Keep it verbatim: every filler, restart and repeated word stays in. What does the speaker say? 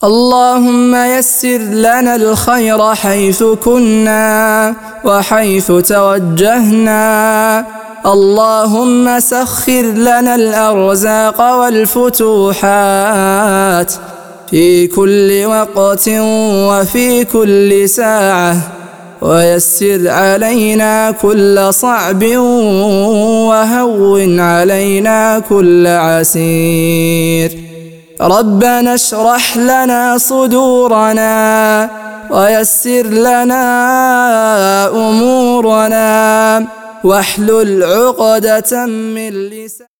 اللهم يسر لنا الخير حيث كنا وحيث توجهنا. اللهم سخر لنا الأرزاق والفتوحات في كل وقت وفي كل ساعة، ويسر علينا كل صعب وهون علينا كل عسير. ربنا اشرح لنا صدورنا ويسر لنا أمورنا واحلل عقدة من لساننا.